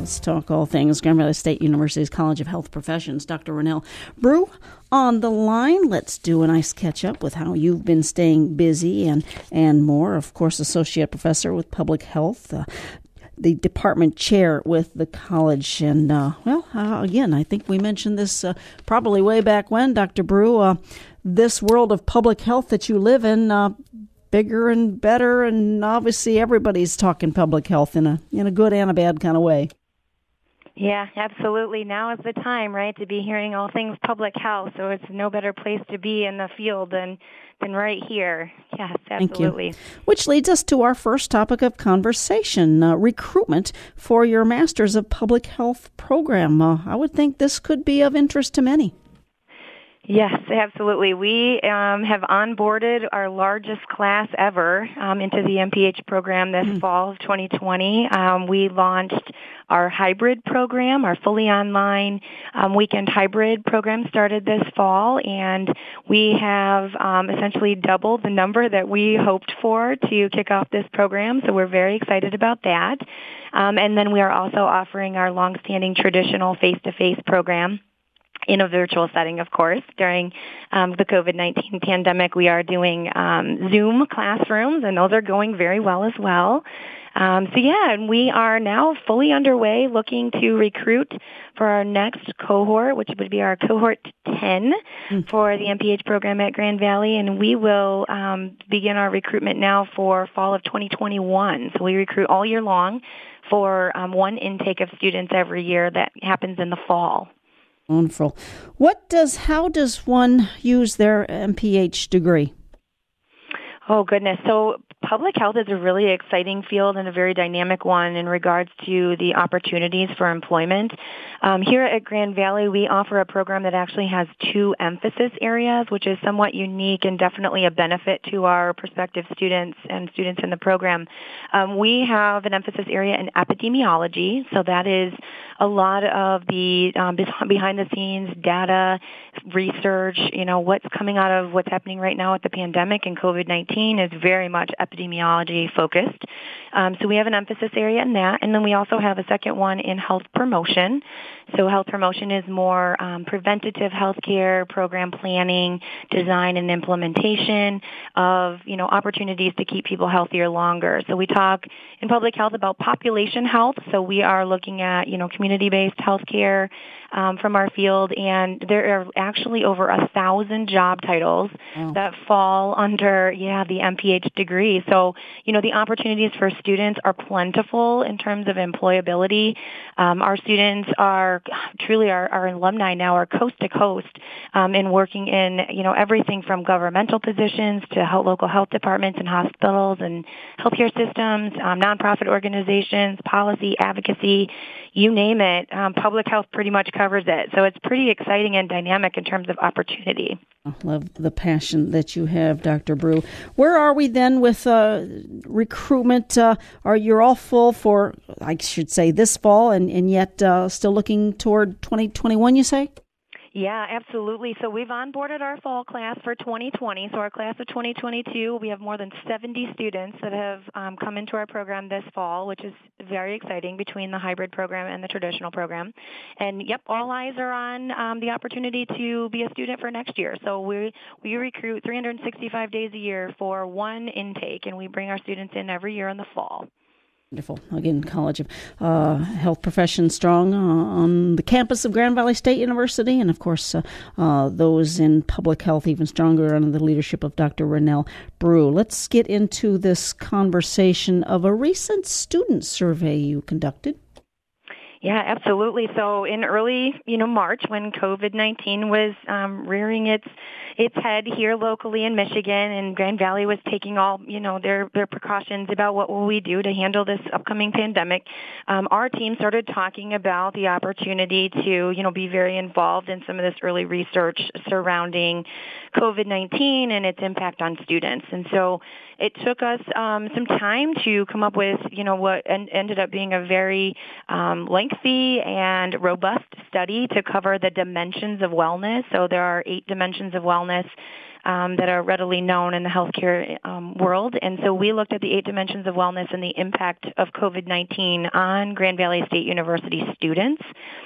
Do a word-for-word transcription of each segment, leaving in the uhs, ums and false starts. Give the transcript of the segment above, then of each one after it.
Let's talk all things Grand Valley State University's College of Health Professions. Doctor Rennell Brew on the line. Let's do a nice catch-up with how you've been staying busy and, and more. Of course, Associate Professor with Public Health, uh, the department chair with the college. And, uh, well, uh, again, I think we mentioned this uh, probably way back when, Doctor Brew, uh, this world of public health that you live in, uh, bigger and better, and obviously everybody's talking public health in a in a good and a bad kind of way. Yeah, absolutely. Now is the time, right, to be hearing all things public health. So it's no better place to be in the field than than right here. Yes, absolutely. Thank you. Which leads us to our first topic of conversation, uh, recruitment for your Masters of Public Health program. Uh, I would think this could be of interest to many. Yes, absolutely. We um, have onboarded our largest class ever um, into the M P H program this mm. fall of twenty twenty. Um, we launched our hybrid program, our fully online um, weekend hybrid program started this fall, and we have um, essentially doubled the number that we hoped for to kick off this program, so we're very excited about that. Um, and then we are also offering our longstanding traditional face-to-face program in a virtual setting, of course. During um, the COVID nineteen pandemic, we are doing um, Zoom classrooms, and those are going very well as well. Um, so, yeah, and we are now fully underway looking to recruit for our next cohort, which would be our cohort ten mm. for the M P H program at Grand Valley, and we will um, begin our recruitment now for fall of twenty twenty-one. So we recruit all year long for um, one intake of students every year that happens in the fall. Wonderful. What does, how does one use their M P H degree? Oh, goodness. So public health is a really exciting field and a very dynamic one in regards to the opportunities for employment. Um, here at Grand Valley, we offer a program that actually has two emphasis areas, which is somewhat unique and definitely a benefit to our prospective students and students in the program. Um, we have an emphasis area in epidemiology, so that is a lot of the um, behind-the-scenes data, research, you know, what's coming out of what's happening right now with the pandemic and COVID nineteen is very much epidemiology focused. Um, so we have an emphasis area in that, and then we also have a second one in health promotion. So health promotion is more um, preventative healthcare program planning, design, and implementation of, you know, opportunities to keep people healthier longer. So we talk in public health about population health. So we are looking at, you know, community-based healthcare um, from our field, and there are actually over a thousand job titles wow. that fall under, yeah, the M P H degree. So, you know, the opportunities for students are plentiful in terms of employability. Um, our students are truly our, our alumni now are coast to coast um, in working in, you know, everything from governmental positions to health, local health departments and hospitals and healthcare systems, um, nonprofit organizations, policy, advocacy, you name it. Um, public health pretty much covers it. So it's pretty exciting and dynamic in terms of opportunity. I love the passion that you have, Doctor Brew. Where are we then with uh, recruitment? Uh, are you all full for, I should say, this fall, and, and yet uh, still looking toward twenty twenty-one, you say? Yeah, absolutely. So we've onboarded our fall class for twenty twenty. So our class of twenty twenty-two, we have more than seventy students that have um, come into our program this fall, which is very exciting between the hybrid program and the traditional program. And, yep, all eyes are on um, the opportunity to be a student for next year. So we, we recruit three hundred sixty-five days a year for one intake, and we bring our students in every year in the fall. Wonderful. Again, College of uh, Health Professions strong uh, on the campus of Grand Valley State University, and of course uh, uh, those in public health even stronger under the leadership of Doctor Rennell Brew. Let's get into this conversation of a recent student survey you conducted. Yeah, absolutely. So in early, you know, March, when COVID nineteen was um, rearing its its head here locally in Michigan, and Grand Valley was taking all, you know, their their precautions about what will we do to handle this upcoming pandemic, um, our team started talking about the opportunity to, you know, be very involved in some of this early research surrounding COVID nineteen and its impact on students. And so it took us um, some time to come up with, you know, what en- ended up being a very um, lengthy lengthy and robust study to cover the dimensions of wellness. So there are eight dimensions of wellness Um, that are readily known in the healthcare um, world. And so we looked at the eight dimensions of wellness and the impact of COVID nineteen on Grand Valley State University students.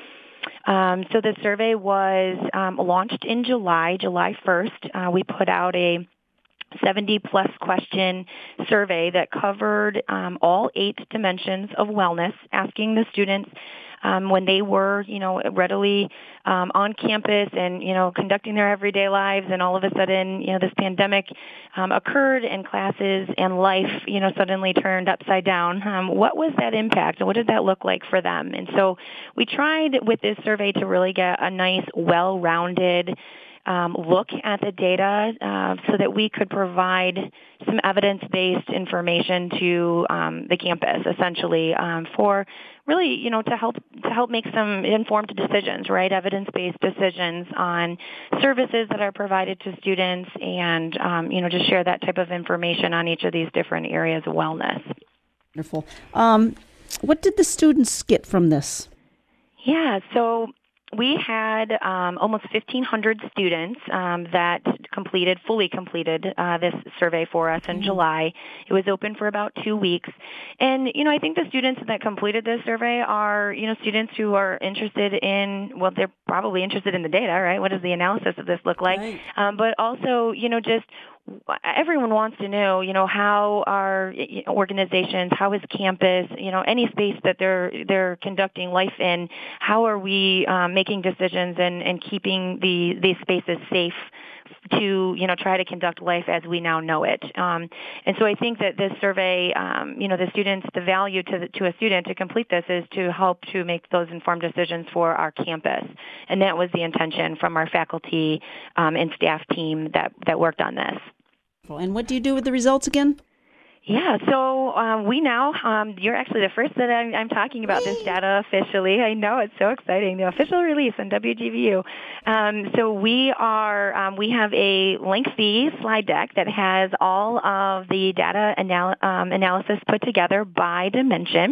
Um, so the survey was um, launched in July, July first. Uh, we put out a seventy plus question survey that covered um, all eight dimensions of wellness, asking the students Um, when they were, you know, readily um, on campus and, you know, conducting their everyday lives, and all of a sudden, you know, this pandemic um, occurred and classes and life, you know, suddenly turned upside down. Um, what was that impact, and what did that look like for them? And so we tried with this survey to really get a nice, well-rounded Um, look at the data uh, so that we could provide some evidence-based information to um, the campus, essentially, um, for really, you know, to help to help make some informed decisions, right? Evidence-based decisions on services that are provided to students, and um, you know, just share that type of information on each of these different areas of wellness. Wonderful. Um, what did the students get from this? Yeah, so we had um, almost fifteen hundred students um, that completed, fully completed uh, this survey for us in mm-hmm. July. It was open for about two weeks. And, you know, I think the students that completed this survey are, you know, students who are interested in, well, they're probably interested in the data, right? What does the analysis of this look like? Right. Um, but also, you know, just everyone wants to know, you know, how are organizations, how is campus, you know, any space that they're they're conducting life in, how are we um, making decisions and, and keeping the these spaces safe to, you know, try to conduct life as we now know it. Um, and so I think that this survey, um, you know, the students, the value to the, to a student to complete this is to help to make those informed decisions for our campus. And that was the intention from our faculty um, and staff team that, that worked on this. And what do you do with the results again? Yeah, so um, we now, um, you're actually the first that I'm, I'm talking about this data officially. I know, it's so exciting, the official release on W G V U. Um, so we are, um, we have a lengthy slide deck that has all of the data anal- um, analysis put together by dimension.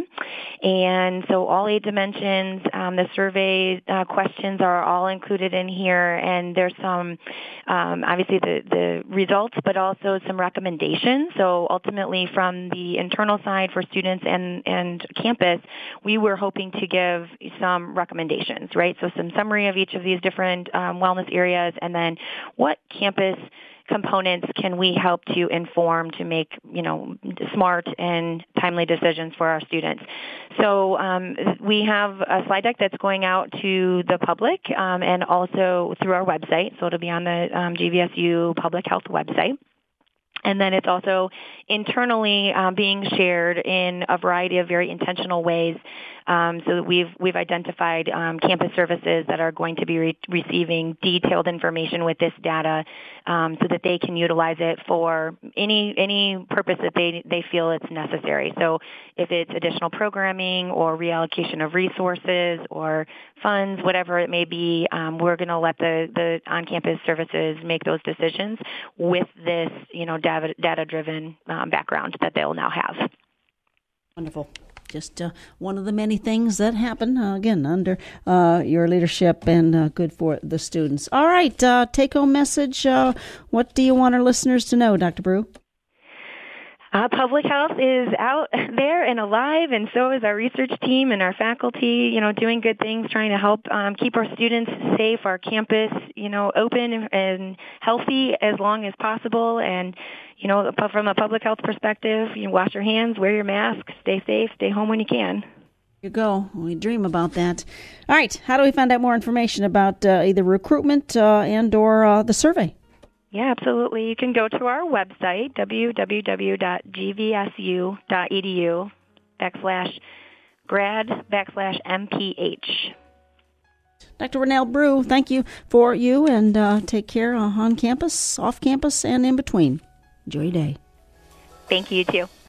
And so all eight dimensions, um, the survey uh, questions are all included in here, and there's some, um, obviously the, the results, but also some recommendations. So ultimately, from the internal side for students and, and campus, we were hoping to give some recommendations, right? So some summary of each of these different um, wellness areas, and then what campus components can we help to inform to make, you know, smart and timely decisions for our students. So um, we have a slide deck that's going out to the public um, and also through our website. So it'll be on the um, G V S U Public Health website. And then it's also internally um, being shared in a variety of very intentional ways. Um, so that we've we've identified um, campus services that are going to be re- receiving detailed information with this data, um, so that they can utilize it for any any purpose that they they feel it's necessary. So if it's additional programming or reallocation of resources or funds, whatever it may be, um, we're going to let the the on-campus services make those decisions with this, you know, data data driven um, background that they'll now have. Wonderful. Just uh, one of the many things that happen, uh, again, under uh, your leadership, and uh, good for the students. All right, uh, take-home message. Uh, what do you want our listeners to know, Doctor Brew? Uh, public health is out there and alive, and so is our research team and our faculty, you know, doing good things, trying to help um, keep our students safe, our campus, you know, open and healthy as long as possible. And, you know, from a public health perspective, you know, wash your hands, wear your mask, stay safe, stay home when you can. You go. We dream about that. All right. How do we find out more information about uh, either recruitment uh, and or uh, the survey? Yeah, absolutely. You can go to our website, www.gvsu.edu backslash grad backslash MPH. Doctor Rennell Brew, thank you for you, and uh, take care uh, on campus, off campus, and in between. Enjoy your day. Thank you, you too.